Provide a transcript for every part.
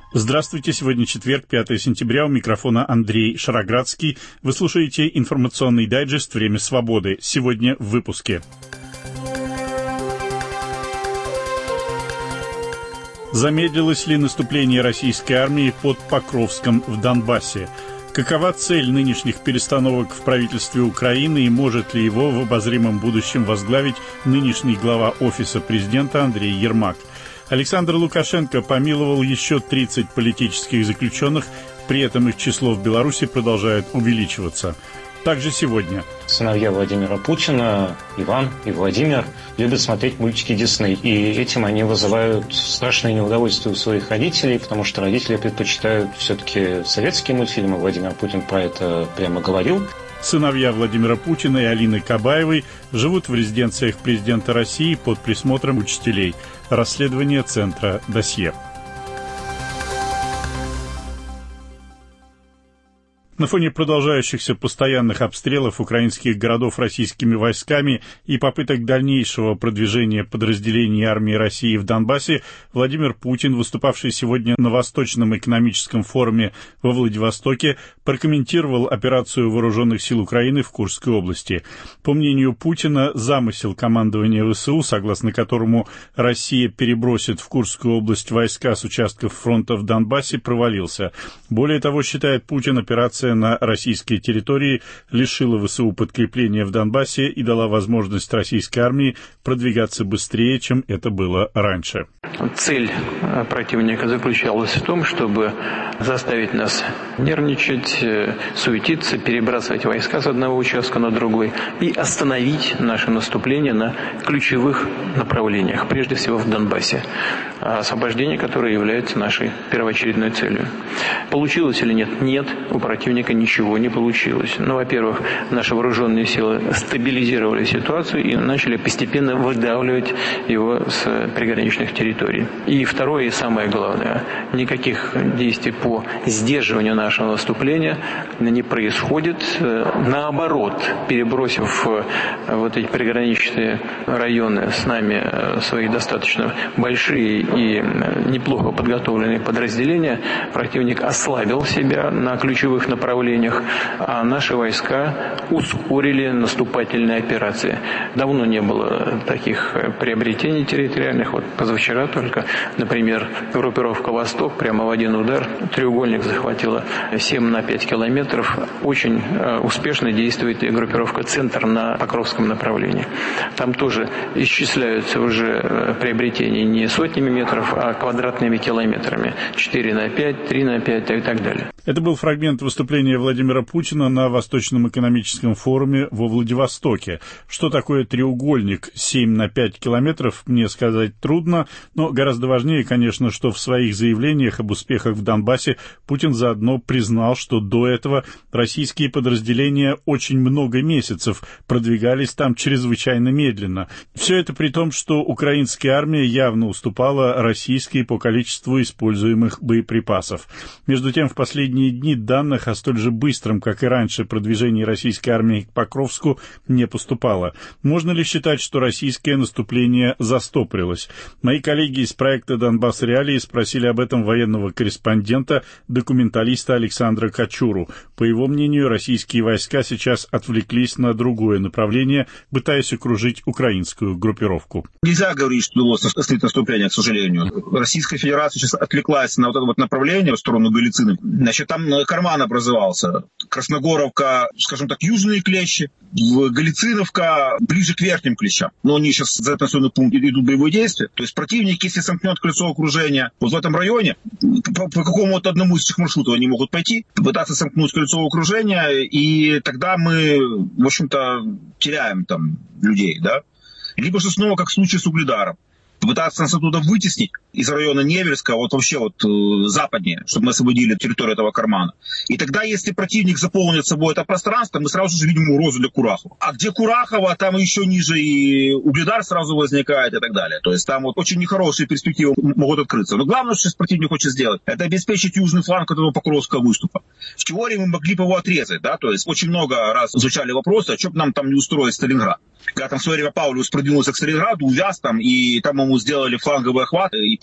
Здравствуйте, сегодня четверг, 5 сентября, у микрофона Андрей Шароградский. Вы слушаете информационный дайджест «Время свободы». Сегодня в выпуске. Замедлилось ли наступление российской армии под Покровском в Донбассе? Какова цель нынешних перестановок в правительстве Украины и может ли его в обозримом будущем возглавить нынешний глава Офиса президента Андрей Ермак? Александр Лукашенко помиловал еще 30 политических заключенных, при этом их число в Беларуси продолжает увеличиваться. Также сегодня. Сыновья Владимира Путина, Иван и Владимир, любят смотреть мультики Дисней. И этим они вызывают страшное неудовольствие у своих родителей, потому что родители предпочитают все-таки советские мультфильмы. Владимир Путин про это прямо говорил. Сыновья Владимира Путина и Алины Кабаевой живут в резиденциях президента России под присмотром учителей. Расследование Центра «Досье». На фоне продолжающихся постоянных обстрелов украинских городов российскими войсками и попыток дальнейшего продвижения подразделений армии России в Донбассе, Владимир Путин, выступавший сегодня на Восточном экономическом форуме во Владивостоке, прокомментировал операцию вооруженных сил Украины в Курской области. По мнению Путина, замысел командования ВСУ, согласно которому Россия перебросит в Курскую область войска с участков фронта в Донбассе, провалился. Более того, считает Путин, операция на российской территории лишила ВСУ подкрепления в Донбассе и дала возможность российской армии продвигаться быстрее, чем это было раньше. Цель противника заключалась в том, чтобы заставить нас нервничать, суетиться, перебрасывать войска с одного участка на другой и остановить наше наступление на ключевых направлениях, прежде всего в Донбассе, освобождение которое является нашей первоочередной целью. Получилось или нет? Нет, у противника ничего не получилось. Но, во-первых, наши вооруженные силы стабилизировали ситуацию и начали постепенно выдавливать его с приграничных территорий. И второе и самое главное, никаких действий по сдерживанию нашего наступления не происходит. Наоборот, перебросив вот эти приграничные районы с нами свои достаточно большие и неплохо подготовленные подразделения, противник ослабил себя на ключевых направлениях, а наши войска ускорили наступательные операции. Давно не было таких приобретений территориальных. Вот позавчера только, например, группировка «Восток» прямо в один удар треугольник захватила 7 на 5 километров. Очень успешно действует и группировка «Центр» на Покровском направлении. Там тоже исчисляются уже приобретения не сотнями метров, а квадратными километрами. 4 на 5, 3 на 5 и так далее. Это был фрагмент выступления Владимира Путина на Восточном экономическом форуме во Владивостоке. Что такое треугольник 7 на 5 километров, мне сказать трудно, но гораздо важнее, конечно, что в своих заявлениях об успехах в Донбассе Путин заодно признал, что до этого российские подразделения очень много месяцев продвигались там чрезвычайно медленно. Все это при том, что украинская армия явно уступала российской по количеству используемых боеприпасов. Между тем, в последние дни данных о столь же быстром, как и раньше, продвижении российской армии к Покровску не поступало. Можно ли считать, что российское наступление застопорилось? Мои коллеги из проекта «Донбасс Реалии» спросили об этом военного корреспондента, документалиста Александра Качуру. По его мнению, российские войска сейчас отвлеклись на другое направление, пытаясь окружить украинскую группировку. Нельзя говорить, что было наступление, к сожалению. Российская Федерация сейчас отвлеклась на вот это вот направление в сторону Галицины. Значит, там карман образовался. Красногоровка, скажем так, южные клещи, Галициновка ближе к верхним клещам. Но они сейчас за этот населенный пункт идут боевые действия. То есть противник, если сомкнет кольцо окружения вот в этом районе, по какому-то одному из этих маршрутов они могут пойти, попытаться сомкнуть кольцо окружения, и тогда мы, в общем-то, теряем там людей, да. Либо же снова, как в случае с Угледаром, попытаться нас оттуда вытеснить из района Невельска, вот вообще вот западнее, чтобы мы освободили территорию этого кармана. И тогда, если противник заполнит собой это пространство, мы сразу же видим угрозу для Курахова. А где Курахова, там еще ниже и Угледар сразу возникает и так далее. То есть там вот очень нехорошие перспективы могут открыться. Но главное, что сейчас противник хочет сделать, это обеспечить южный фланг этого Покровского выступа. В теории мы могли бы его отрезать, да, то есть очень много раз звучали вопросы, а что бы нам там не устроить Сталинград. Когда там в свое время Паулюс продвинулся к Сталинграду, увяз там, и там ему сделали фланговый охват, и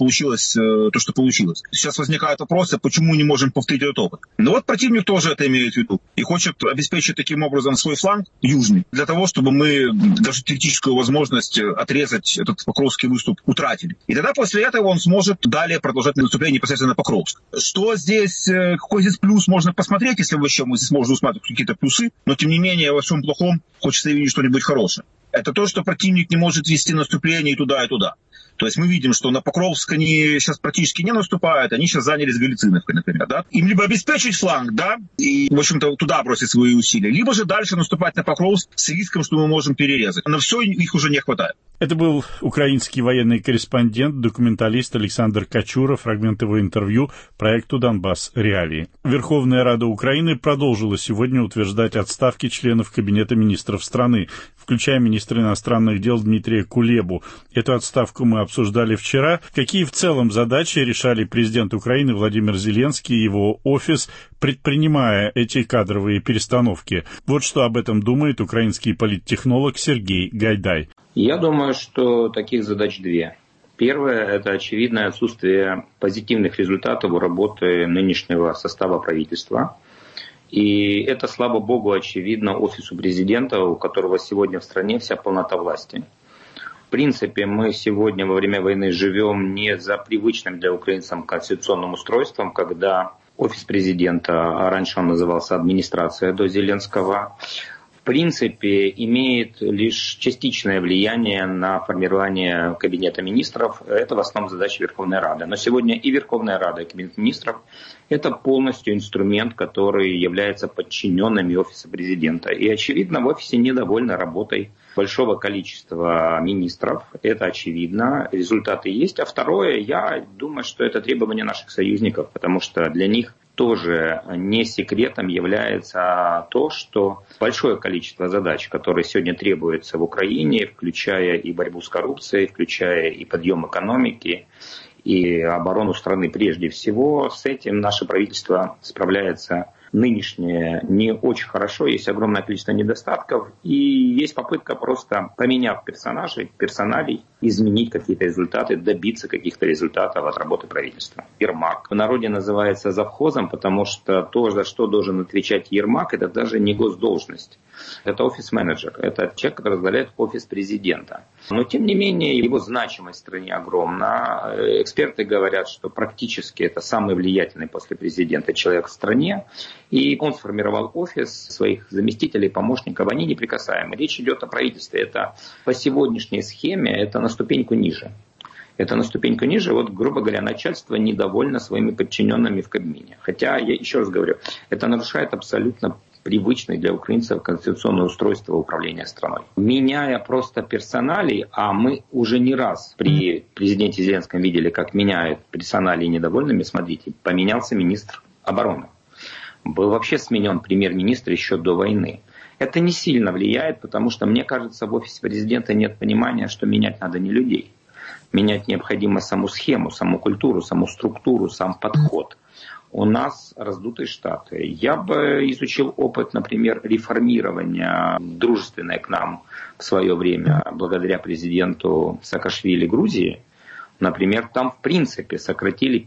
получилось то, что получилось. Сейчас возникают вопросы, почему не можем повторить этот опыт. Но вот противник тоже это имеет в виду и хочет обеспечить таким образом свой фланг южный, для того, чтобы мы даже теоретическую возможность отрезать этот Покровский выступ утратили. И тогда после этого он сможет далее продолжать наступление непосредственно на Покровск. Что здесь, какой здесь плюс можно посмотреть, если вообще мы здесь можем усматривать какие-то плюсы, но тем не менее во всем плохом хочется видеть что-нибудь хорошее. Это то, что противник не может вести наступление и туда, и туда. То есть мы видим, что на Покровск они сейчас практически не наступают, они сейчас занялись Голицыновкой, например, да. Им либо обеспечить фланг, да, и, в общем-то, туда бросить свои усилия, либо же дальше наступать на Покровск с риском, что мы можем перерезать. На все их уже не хватает. Это был украинский военный корреспондент, документалист Александр Качура, фрагмент его интервью проекту «Донбасс. Реалии». Верховная Рада Украины продолжила сегодня утверждать отставки членов Кабинета министров страны, включая министра иностранных дел Дмитрия Кулебу. Эту отставку мы обсуждали вчера. Какие в целом задачи решали президент Украины Владимир Зеленский и его офис, предпринимая эти кадровые перестановки? Вот что об этом думает украинский политтехнолог Сергей Гайдай. Я думаю, что таких задач две. Первое – это очевидное отсутствие позитивных результатов у работы нынешнего состава правительства. И это, слава богу, очевидно офису президента, у которого сегодня в стране вся полнота власти. В принципе, мы сегодня во время войны живем не за привычным для украинцев конституционным устройством, когда офис президента, а раньше он назывался администрация до Зеленского, в принципе, имеет лишь частичное влияние на формирование Кабинета министров. Это в основном задача Верховной Рады. Но сегодня и Верховная Рада, и Кабинет министров – это полностью инструмент, который является подчиненным офиса президента. И, очевидно, в офисе недовольны работой большого количества министров. Это очевидно. Результаты есть. А второе, я думаю, что это требование наших союзников, потому что для них тоже не секретом является то, что большое количество задач, которые сегодня требуются в Украине, включая и борьбу с коррупцией, включая и подъем экономики, и оборону страны прежде всего, с этим наше правительство справляется нынешнее не очень хорошо, есть огромное количество недостатков, и есть попытка просто, поменяв персоналей, изменить какие-то результаты, добиться каких-то результатов от работы правительства. Ермак в народе называется завхозом, потому что то, за что должен отвечать Ермак, это даже не госдолжность. Это офис-менеджер, это человек, который возглавляет офис президента. Но, тем не менее, его значимость в стране огромна. Эксперты говорят, что практически это самый влиятельный после президента человек в стране. И он сформировал офис своих заместителей, помощников, они неприкасаемы. Речь идет о правительстве. Это по сегодняшней схеме, это на ступеньку ниже. Это на ступеньку ниже, вот, грубо говоря, начальство недовольно своими подчиненными в Кабмине. Хотя, я еще раз говорю, это нарушает абсолютно привычное для украинцев конституционное устройство управления страной. Меняя просто персоналей, а мы уже не раз при президенте Зеленском видели, как меняют персоналей недовольными, смотрите, поменялся министр обороны. Был вообще сменен премьер-министр еще до войны. Это не сильно влияет, потому что, мне кажется, в офисе президента нет понимания, что менять надо не людей. Менять необходимо саму схему, саму культуру, саму структуру, сам подход. У нас раздутые штаты. Я бы изучил опыт, например, реформирования дружественной к нам в свое время, благодаря президенту Саакашвили Грузии. Например, там в принципе сократили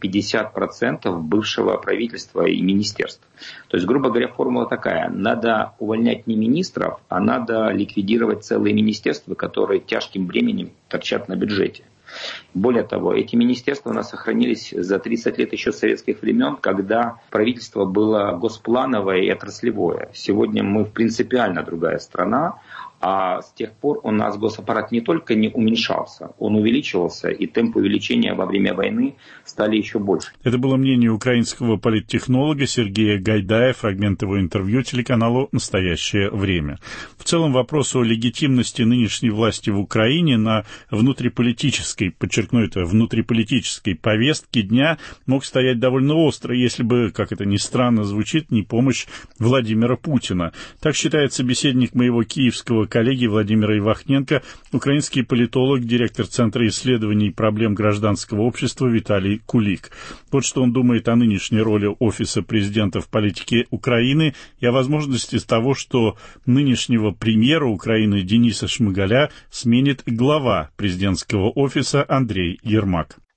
50% бывшего правительства и министерств. То есть, грубо говоря, формула такая. Надо увольнять не министров, а надо ликвидировать целые министерства, которые тяжким бременем торчат на бюджете. Более того, эти министерства у нас сохранились за 30 лет еще с советских времен, когда правительство было госплановое и отраслевое. Сегодня мы принципиально другая страна. А с тех пор у нас госаппарат не только не уменьшался, он увеличивался, и темпы увеличения во время войны стали еще больше. Это было мнение украинского политтехнолога Сергея Гайдая, фрагмент его интервью телеканалу «Настоящее время». В целом вопрос о легитимности нынешней власти в Украине на внутриполитической, подчеркну это, внутриполитической повестке дня мог стоять довольно остро, если бы, как это ни странно звучит, не помощь Владимира Путина. Так считает собеседник моего киевского коллеги Владимира Ивахненко, украинский политолог, директор Центра исследований проблем гражданского общества Виталий Кулик. Вот что он думает о нынешней роли Офиса президента в политике Украины и о возможности того, что нынешнего премьера Украины Дениса Шмыгаля сменит глава президентского офиса Андрей Ермак.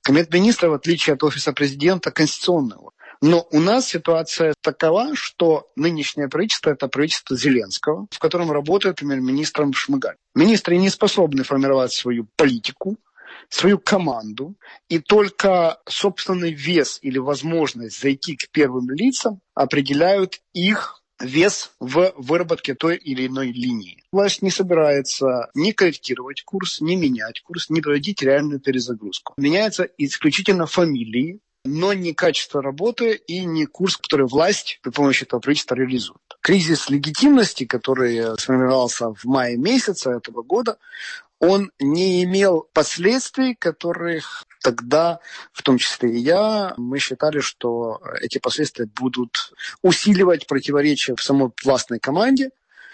Кабинет министров, в отличие от офиса президента, конституционный орган. Но у нас ситуация такова, что нынешнее правительство – это правительство Зеленского, в котором работает премьер-министром Шмыгаль. Министры не способны формировать свою политику, свою команду, и только собственный вес или возможность зайти к первым лицам определяют их вес в выработке той или иной линии. Власть не собирается ни корректировать курс, ни менять курс, ни проводить реальную перезагрузку. Меняются исключительно фамилии, но не качество работы и не курс, который власть при помощи этого правительства реализует. Кризис легитимности, который сформировался в мае месяце этого года, он не имел последствий, которых тогда, в том числе и я, мы считали, что эти последствия будут усиливать противоречия в самой властной команде,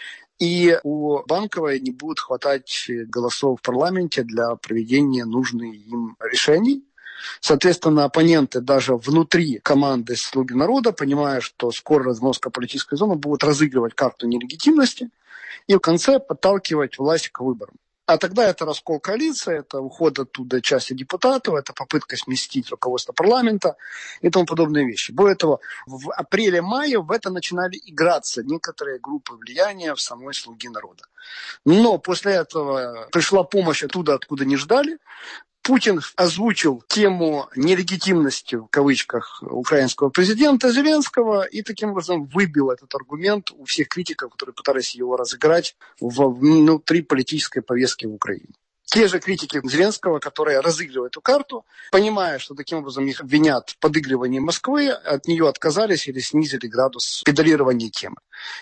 и у Банковой не будет хватать голосов в парламенте для проведения нужных им решений. Соответственно, оппоненты даже внутри команды «Слуги народа», понимая, что скоро размозга политической зоны, будут разыгрывать карту нелегитимности и в конце подталкивать власть к выборам. А тогда это раскол коалиции, это уход оттуда части депутатов, это попытка сместить руководство парламента и тому подобные вещи. Более того, в апреле-мае в это начинали играться некоторые группы влияния в самой «Слуги народа». Но после этого пришла помощь оттуда, откуда не ждали. Путин озвучил тему нелегитимности, в кавычках, украинского президента Зеленского и таким образом выбил этот аргумент у всех критиков, которые пытались его разыграть внутри политической повестки в Украине. Те же критики Зеленского, которые разыгрывают эту карту, понимая, что таким образом их обвинят в подыгрывании Москвы, от нее отказались или снизили градус педалирования темы.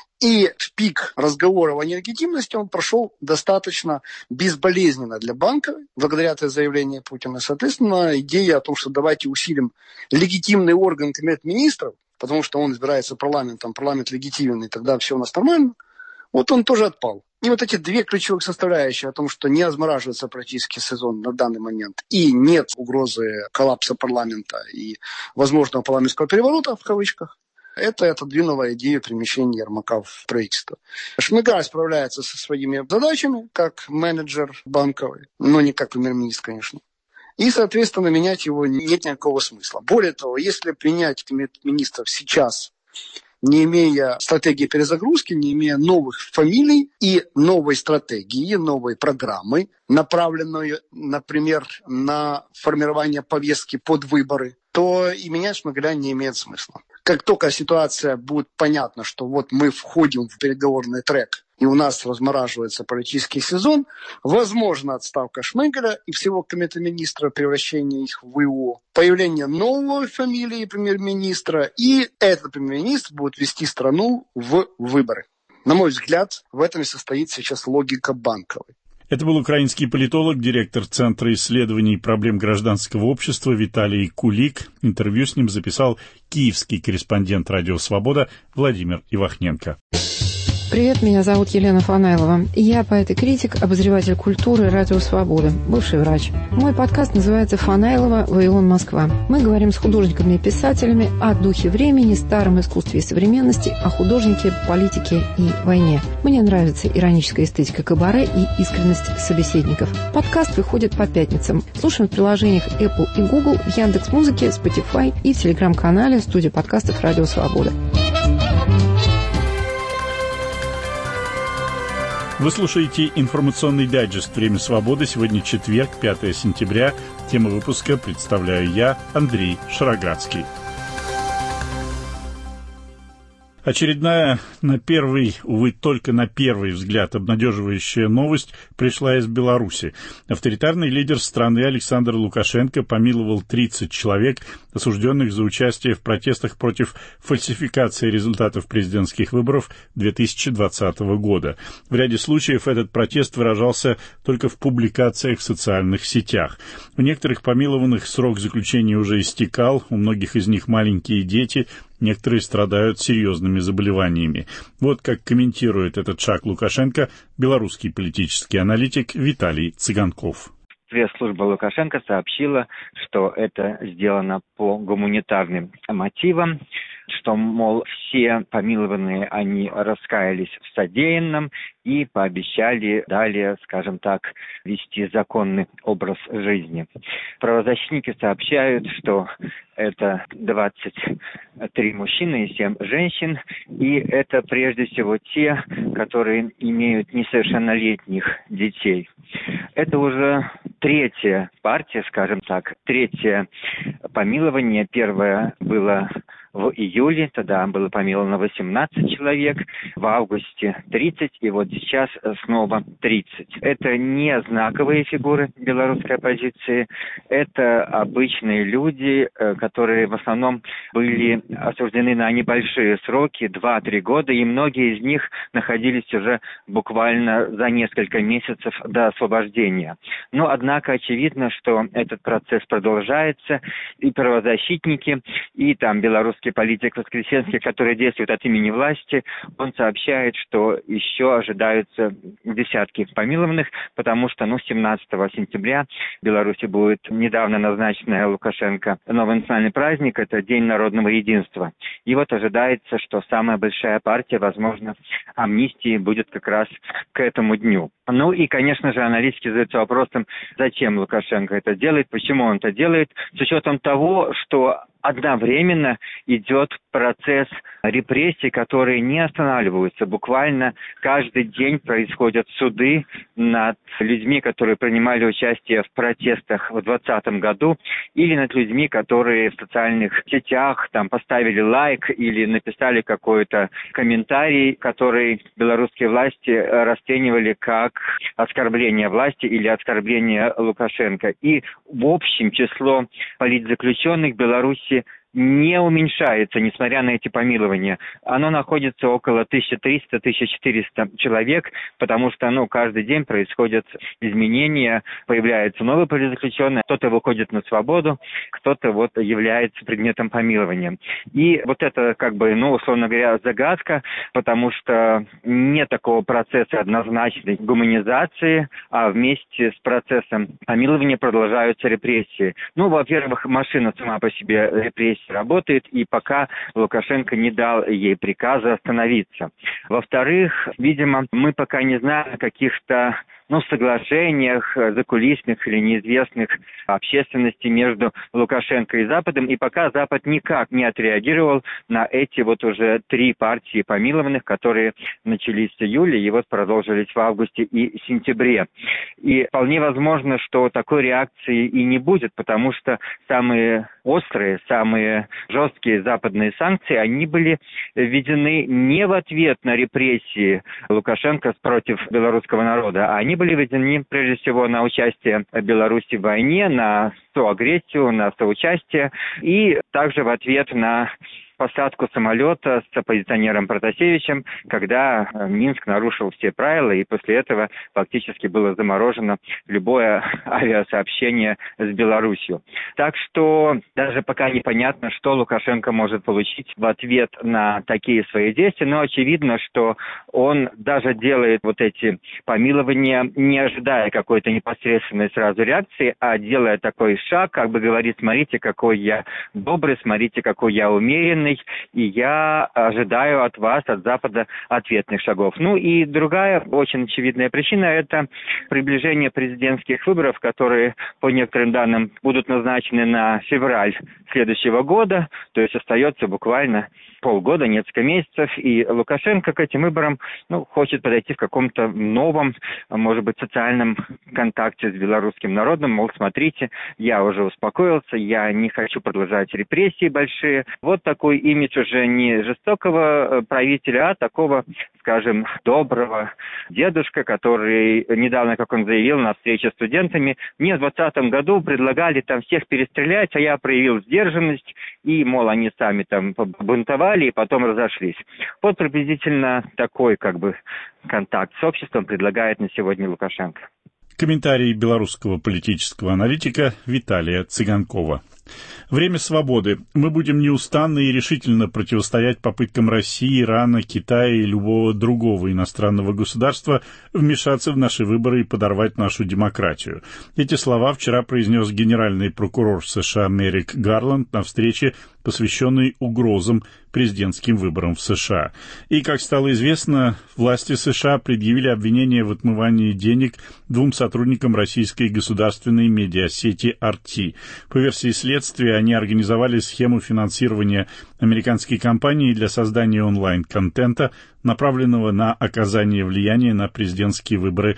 И в пик разговора о нелегитимности он прошел достаточно безболезненно для Банка, благодаря этой заявлению Путина. Соответственно, идея о том, что давайте усилим легитимный орган Кабинет министров, потому что он избирается парламентом, парламент легитимен, и тогда все у нас нормально, вот он тоже отпал. И вот эти две ключевых составляющие о том, что не размораживается политический сезон на данный момент и нет угрозы коллапса парламента и возможного парламентского переворота, в кавычках, это отодвинуло идею перемещения Ермака в правительство. Шмыгаль справляется со своими задачами как менеджер Банковой, но не как премьер-министр, конечно. И, соответственно, менять его нет никакого смысла. Более того, если принять кабинет министров сейчас, не имея стратегии перезагрузки, не имея новых фамилий и новой стратегии, новой программы, направленной, например, на формирование повестки под выборы, то и менять Шмыгаля не имеет смысла. Как только ситуация будет понятна, что вот мы входим в переговорный трек, и у нас размораживается политический сезон, возможно отставка Шмыгаля и всего Кабинета министра, превращение их в ВО, появление новой фамилии премьер-министра, и этот премьер-министр будет вести страну в выборы. На мой взгляд, в этом и состоит сейчас логика Банковой. Это был украинский политолог, директор Центра исследований проблем гражданского общества Виталий Кулик. Интервью с ним записал киевский корреспондент «Радио Свобода» Владимир Ивахненко. Привет, меня зовут Елена Фанайлова. Я поэт и критик, обозреватель культуры «Радио Свобода», бывший врач. Мой подкаст называется «Фанайлова. Вавилон. Москва». Мы говорим с художниками и писателями о духе времени, старом искусстве и современности, о художнике, политике и войне. Мне нравится ироническая эстетика кабаре и искренность собеседников. Подкаст выходит по пятницам. Слушаем в приложениях Apple и Google, в Яндекс.Музыке, Spotify и в телеграм-канале студии подкастов «Радио Свобода». Вы слушаете информационный дайджест «Время свободы». Сегодня четверг, 5 сентября. Тему выпуска представляю я, Андрей Шароградский. Очередная, на первый, увы, только на первый взгляд, обнадеживающая новость пришла из Беларуси. Авторитарный лидер страны Александр Лукашенко помиловал 30 человек, осужденных за участие в протестах против фальсификации результатов президентских выборов 2020 года. В ряде случаев этот протест выражался только в публикациях в социальных сетях. У некоторых помилованных срок заключения уже истекал, у многих из них маленькие дети, некоторые страдают серьезными заболеваниями. Вот как комментирует этот шаг Лукашенко белорусский политический аналитик Виталий Цыганков. Пресс-служба Лукашенко сообщила, что это сделано по гуманитарным мотивам, что, мол, все помилованные, они раскаялись в содеянном и пообещали далее, скажем так, вести законный образ жизни. Правозащитники сообщают, что это 23 мужчины и 7 женщин, и это прежде всего те, которые имеют несовершеннолетних детей. Это уже третья партия, скажем так, третье помилование. Первое было в июле, тогда было помиловано 18 человек, в августе 30, и вот сейчас снова 30. Это не знаковые фигуры белорусской оппозиции, это обычные люди, которые в основном были осуждены на небольшие сроки, 2-3 года, и многие из них находились уже буквально за несколько месяцев до освобождения. Но, однако, очевидно, что этот процесс продолжается, и правозащитники, и там белорусский политик Воскресенский, который действует от имени власти, он сообщает, что еще ожидаются десятки помилованных, потому что 17 сентября в Беларуси будет недавно назначенный Лукашенко новый национальный праздник, это День народного единства. И вот ожидается, что самая большая партия, возможно, амнистии будет как раз к этому дню. Ну и, конечно же, аналитики задаются вопросом, зачем Лукашенко это делает, почему он это делает, с учетом того, что одновременно идет процесс репрессий, которые не останавливаются. Буквально каждый день происходят суды над людьми, которые принимали участие в протестах в 2020 году, или над людьми, которые в социальных сетях там поставили лайк или написали какой-то комментарий, который белорусские власти расценивали как оскорбление власти или оскорбление Лукашенко. И в общем число политзаключенных в Беларуси не уменьшается, несмотря на эти помилования. Оно находится около 1300-1400 человек, потому что каждый день происходят изменения, появляются новые политзаключенные, кто-то выходит на свободу, кто-то является предметом помилования. И вот это, условно говоря, загадка, потому что нет такого процесса однозначной гуманизации, а вместе с процессом помилования продолжаются репрессии. Во-первых, машина сама по себе репрессий работает, и пока Лукашенко не дал ей приказа остановиться. Во-вторых, видимо, мы пока не знаем о каких-то соглашениях закулисных или неизвестных общественности между Лукашенко и Западом, и пока Запад никак не отреагировал на эти уже 3 партии помилованных, которые начались в июле и продолжились в августе и сентябре. И вполне возможно, что такой реакции и не будет, потому что самые острые, самые жесткие западные санкции, они были введены не в ответ на репрессии Лукашенко против белорусского народа, а они были введены прежде всего на участие Беларуси в войне, на соагрессию, на соучастие и также в ответ на посадку самолета с оппозиционером Протасевичем, когда Минск нарушил все правила, и после этого фактически было заморожено любое авиасообщение с Беларусью. Так что даже пока непонятно, что Лукашенко может получить в ответ на такие свои действия, но очевидно, что он даже делает эти помилования, не ожидая какой-то непосредственной сразу реакции, а делая такой шаг, говорит: смотрите, какой я добрый, смотрите, какой я умеренный, и я ожидаю от вас, от Запада, ответных шагов. И другая очень очевидная причина – это приближение президентских выборов, которые, по некоторым данным, будут назначены на февраль следующего года, то есть остается буквально полгода, несколько месяцев, и Лукашенко к этим выборам хочет подойти в каком-то новом, может быть, социальном контакте с белорусским народом, мол, смотрите, я уже успокоился, я не хочу продолжать репрессии большие. Вот такой имидж уже не жестокого правителя, а такого, скажем, доброго дедушка, который недавно, как он заявил на встрече с студентами, мне в 2020 году предлагали там всех перестрелять, а я проявил сдержанность, и, мол, они сами там побунтовали, и потом разошлись. Вот приблизительно такой, контакт с обществом предлагает на сегодня Лукашенко. Комментарий белорусского политического аналитика Виталия Цыганкова. Время свободы. Мы будем неустанно и решительно противостоять попыткам России, Ирана, Китая и любого другого иностранного государства вмешаться в наши выборы и подорвать нашу демократию. Эти слова вчера произнес генеральный прокурор США Мерик Гарланд на встрече, посвященной угрозам президентским выборам в США. И, как стало известно, власти США предъявили обвинение в отмывании денег двум сотрудникам российской государственной медиасети RT. По версии следствия, они организовали схему финансирования американской компании для создания онлайн-контента, направленного на оказание влияния на президентские выборы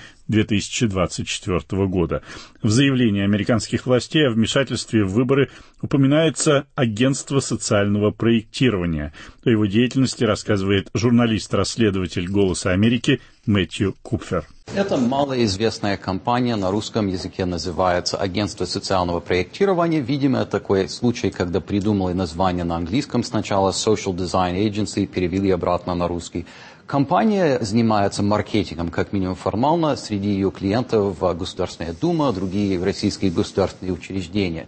2024 года. В заявлении американских властей о вмешательстве в выборы упоминается агентство социального проектирования. О его деятельности рассказывает журналист-расследователь «Голоса Америки» Мэтью Купфер. Это малоизвестная компания, на русском языке называется агентство социального проектирования. Видимо, такой случай, когда придумали название на английском сначала Social Design Agency, перевели обратно на русский. Компания занимается маркетингом, как минимум формально, среди ее клиентов Государственная Дума, другие российские государственные учреждения.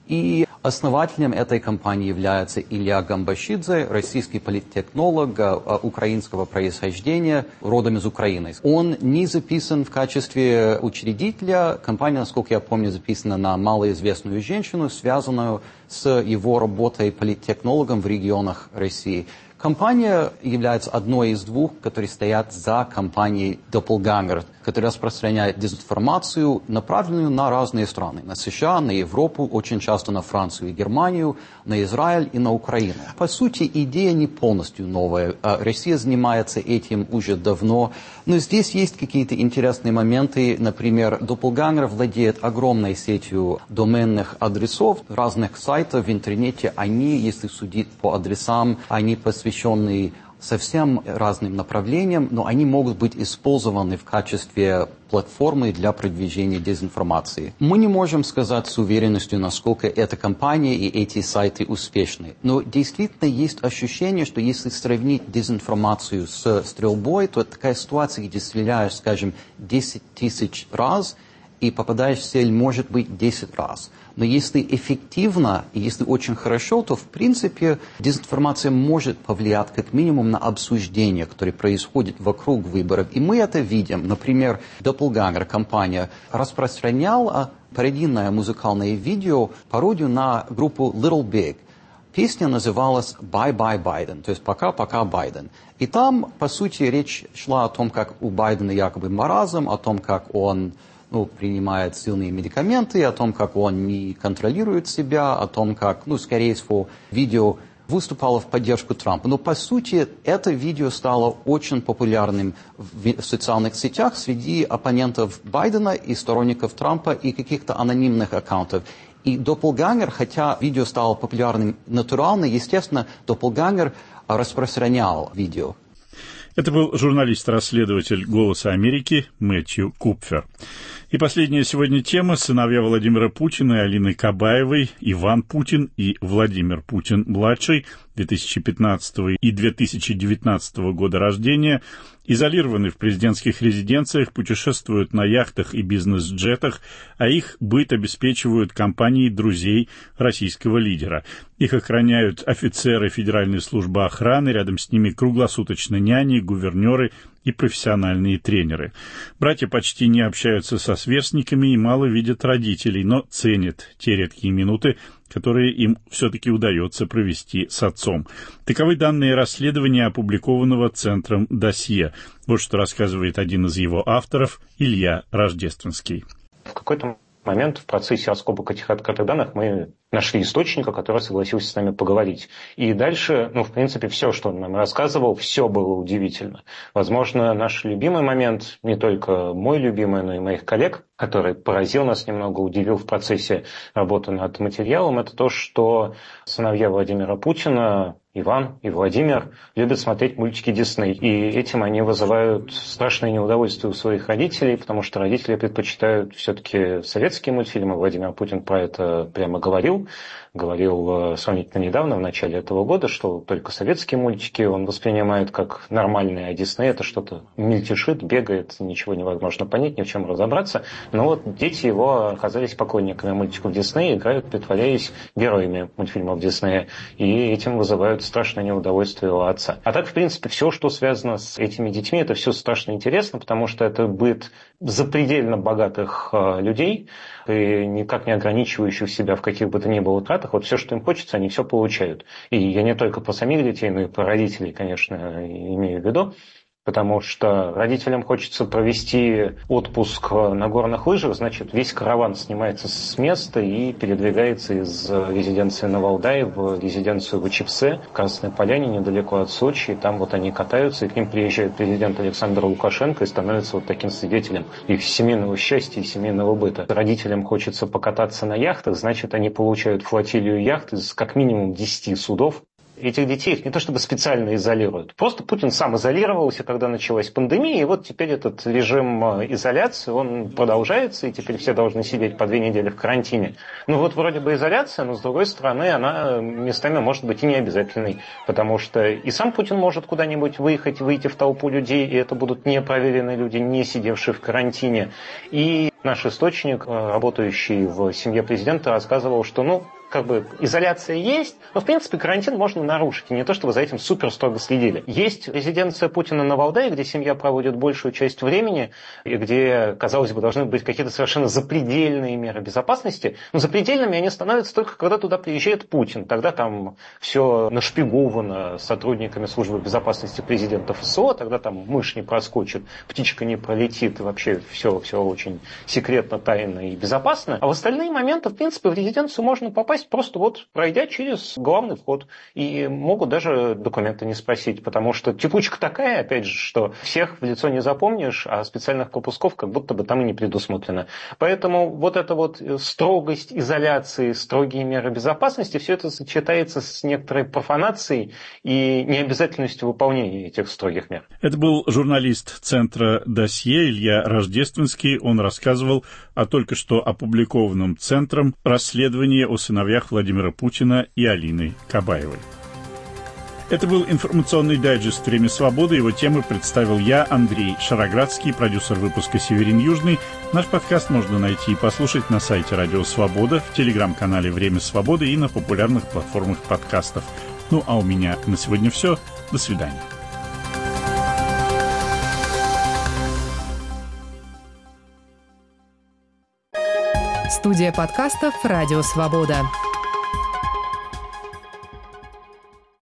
И основателем этой компании является Илья Гамбашидзе, российский политтехнолог украинского происхождения, родом из Украины. Он не записан в качестве учредителя. Компания, насколько я помню, записана на малоизвестную женщину, связанную с его работой политтехнологом в регионах России. Компания является одной из двух, которые стоят за компанией Doppelganger, которая распространяет дезинформацию, направленную на разные страны. На США, на Европу, очень часто на Францию и Германию, на Израиль и на Украину. По сути, идея не полностью новая. Россия занимается этим уже давно. Но здесь есть какие-то интересные моменты. Например, Doppelganger владеет огромной сетью доменных адресов, разных сайтов в интернете. Они, если судить по адресам, они посвященные совсем разным направлениям, но они могут быть использованы в качестве платформы для продвижения дезинформации. Мы не можем сказать с уверенностью, насколько эта компания и эти сайты успешны. Но действительно есть ощущение, что если сравнить дезинформацию с стрельбой, то это такая ситуация, где стреляешь, скажем, 10 тысяч раз и попадаешь в цель, может быть, 10 раз. Но если эффективно и если очень хорошо, то, в принципе, дезинформация может повлиять как минимум на обсуждение, которое происходит вокруг выборов. И мы это видим. Например, Doppelganger, компания, распространяла пародийное музыкальное видео, пародию на группу Little Big. Песня называлась «Bye Bye Biden», то есть «Пока-пока Байден». И там, по сути, речь шла о том, как у Байдена якобы маразм, о том, как он принимает сильные медикаменты, о том, как он не контролирует себя, о том, как, скорее всего, видео выступало в поддержку Трампа. Но, по сути, это видео стало очень популярным в социальных сетях среди оппонентов Байдена и сторонников Трампа и каких-то анонимных аккаунтов. И Doppelganger, хотя видео стало популярным натурально, естественно, Doppelganger распространял видео. Это был журналист-расследователь «Голоса Америки» Мэтью Купфер. И последняя сегодня тема. Сыновья Владимира Путина и Алины Кабаевой, Иван Путин и Владимир Путин-младший, 2015 и 2019 года рождения, изолированы в президентских резиденциях, путешествуют на яхтах и бизнес-джетах, а их быт обеспечивают компании друзей российского лидера. Их охраняют офицеры Федеральной службы охраны, рядом с ними круглосуточно няни, гувернеры и профессиональные тренеры. Братья почти не общаются со сверстниками и мало видят родителей, но ценят те редкие минуты, которые им все-таки удается провести с отцом. Таковы данные расследования, опубликованного Центром «Досье». Вот что рассказывает один из его авторов, Илья Рождественский. В какой-то момент в процессе раскопок этих открытых данных мы нашли источника, который согласился с нами поговорить. И дальше, в принципе, все, что он нам рассказывал, все было удивительно. Возможно, наш любимый момент, не только мой любимый, но и моих коллег, который поразил нас немного, удивил в процессе работы над материалом, это то, что сыновья Владимира Путина Иван и Владимир любят смотреть мультики Дисней. И этим они вызывают страшное неудовольствие у своих родителей, потому что родители предпочитают все-таки советские мультфильмы. Владимир Путин про это прямо говорил сравнительно недавно, в начале этого года, что только советские мультики он воспринимает как нормальные, а Дисней это что-то мельтешит, бегает, ничего невозможно понять, ни в чем разобраться. Но вот дети его оказались поклонниками мультиков Диснея, играют, притворяясь героями мультфильмов Диснея, и этим вызывают страшное неудовольствие у отца. А так, в принципе, все, что связано с этими детьми, это все страшно интересно, потому что это быт запредельно богатых людей, и никак не ограничивающих себя в каких бы то ни было тратах. Вот все, что им хочется, они все получают. И я не только про самих детей, но и про родителей, конечно, имею в виду. Потому что родителям хочется провести отпуск на горных лыжах, значит, весь караван снимается с места и передвигается из резиденции на Валдае в резиденцию в Ичевце, в Красной Поляне, недалеко от Сочи. И там вот они катаются, и к ним приезжает президент Александр Лукашенко и становится вот таким свидетелем их семейного счастья и семейного быта. Родителям хочется покататься на яхтах, значит, они получают флотилию яхт из как минимум 10 судов. Этих детей их не то чтобы специально изолируют. Просто Путин сам изолировался, когда началась пандемия, и вот теперь этот режим изоляции, он продолжается, и теперь все должны сидеть по 2 недели в карантине. Ну вот вроде бы изоляция, но с другой стороны она местами может быть и не обязательной, потому что и сам Путин может куда-нибудь выехать, выйти в толпу людей, и это будут непроверенные люди, не сидевшие в карантине. И наш источник, работающий в семье президента, рассказывал, что изоляция есть, но, в принципе, карантин можно нарушить. И не то, чтобы за этим супер строго следили. Есть резиденция Путина на Валдае, где семья проводит большую часть времени, и где, казалось бы, должны быть какие-то совершенно запредельные меры безопасности. Но запредельными они становятся только, когда туда приезжает Путин. Тогда там все нашпиговано сотрудниками службы безопасности президента ФСО, тогда там мышь не проскочит, птичка не пролетит, и вообще все очень секретно, тайно и безопасно. А в остальные моменты, в принципе, в резиденцию можно попасть просто вот пройдя через главный вход. И могут даже документы не спросить, потому что текучка такая, опять же, что всех в лицо не запомнишь, а специальных пропусков как будто бы там и не предусмотрено. Поэтому вот эта вот строгость изоляции, строгие меры безопасности, все это сочетается с некоторой профанацией и необязательностью выполнения этих строгих мер. Это был журналист Центра «Досье» Илья Рождественский. Он рассказывал о только что опубликованном Центром расследовании о сыновьях Владимира Путина и Алины Кабаевой. Это был информационный дайджест «Время свободы». Его темы представил я, Андрей Шароградский, продюсер выпуска «Северин Южный». Наш подкаст можно найти и послушать на сайте «Радио Свобода», в телеграм-канале «Время свободы» и на популярных платформах подкастов. Ну а у меня на сегодня все. До свидания. Студия подкастов «Радио Свобода».